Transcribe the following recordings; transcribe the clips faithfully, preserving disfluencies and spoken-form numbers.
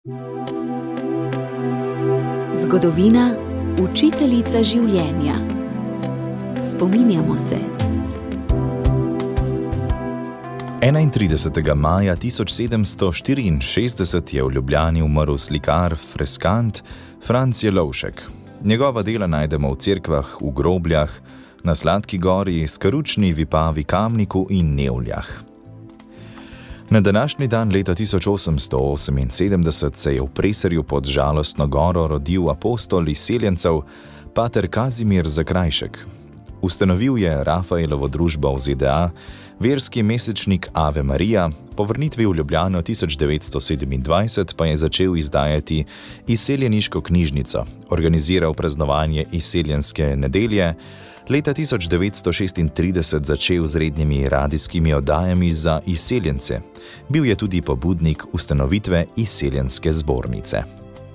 Zgodovina, učiteljica življenja. Spominjamo se. enaintridesetega maja tisoč sedemsto štiriinšestdeset je v Ljubljani umrl slikar, freskant Franc Jelovšek. Njegova dela najdemo v cerkvah, v grobljah, na Sladki gori, Skaručni, Vipavi, Kamniku in Nevljah. Na današnji dan leta tisoč osemsto oseminsedemdeset se je v Preserju pod Žalostno goro rodil apostol izseljencev, pater Kazimir Zakrajšek. Ustanovil je Rafaelovo družbo v Z D A, verski mesečnik Ave Marija, po vrnitvi v Ljubljano tisoč devetsto sedemindvajset pa je začel izdajati izseljeniško knjižnico, organiziral praznovanje izseljenske nedelje, leta tisoč devetsto šestintrideset začel z rednimi radijskimi oddajami za izseljence. Bil je tudi pobudnik ustanovitve izseljenske zbornice.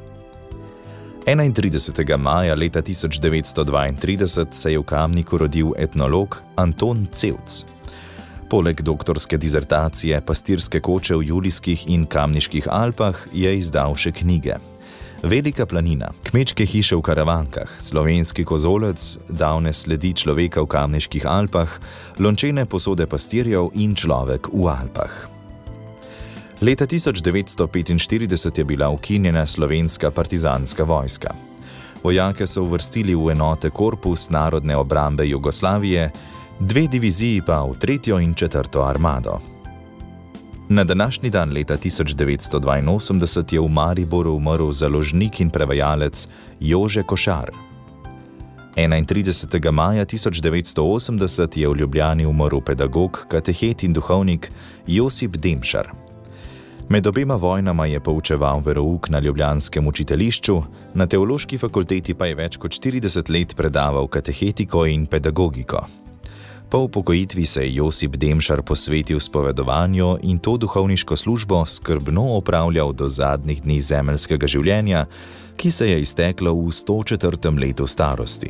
enaintridesetega maja leta tisoč devetsto dvaintrideset se je v Kamniku rodil etnolog Anton Cevc. Poleg doktorske dizertacije Pastirske koče v Julijskih in Kamniških Alpah je izdal še knjige: Velika planina, Kmečke hiše v Karavankah, Slovenski kozolec, Davne sledi človeka v Kamniških Alpah, Lončene posode pastirjev in Človek v Alpah. Leta tisoč devetsto petinštirideset je bila ukinjena slovenska partizanska vojska. Vojake so uvrstili v enote Korpus narodne obrambe Jugoslavije, dve diviziji pa v tretjo in četrto armado. Na današnji dan leta tisoč devetsto dvainosemdeset je v Mariboru umrl založnik in prevajalec Jože Košar. enaintridesetega maja tisoč devetsto osemdeset je v Ljubljani umrl pedagog, katehet in duhovnik Josip Demšar. Med obema vojnama je poučeval verouk na ljubljanskem učiteljišču, na teološki fakulteti pa je več kot štirideset let predaval katehetiko in pedagogiko. Po upokojitvi se je Josip Demšar posvetil spovedovanju in to duhovniško službo skrbno opravljal do zadnjih dni zemeljskega življenja, ki se je izteklo v sto četrtem letu starosti.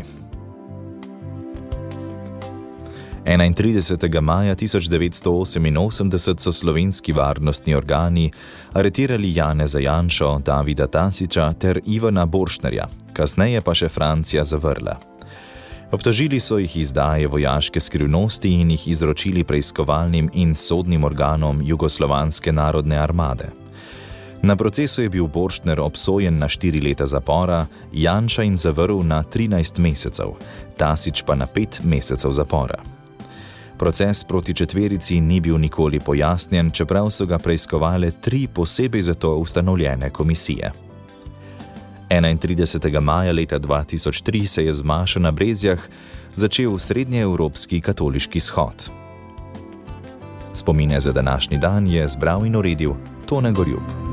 enaintridesetega maja tisoč devetsto oseminosemdeset so slovenski varnostni organi aretirali Janeza Janšo, Davida Tasića ter Ivana Borštnerja, kasneje pa še Francija Zavrla. Obtožili so jih izdaje vojaške skrivnosti in jih izročili preiskovalnim in sodnim organom Jugoslovanske narodne armade. Na procesu je bil Borštner obsojen na štiri leta zapora, Janša in Zavrl na trinajst mesecev, Tasić pa na pet mesecev zapora. Proces proti četverici ni bil nikoli pojasnjen, čeprav so ga preiskovale tri posebej za to ustanovljene komisije. enaintridesetega maja leta dva tisoč tri se je z mašo na Brezjah začel srednjeevropski katoliški shod. Spomine za današnji dan je zbral in uredil Tone Gorjup.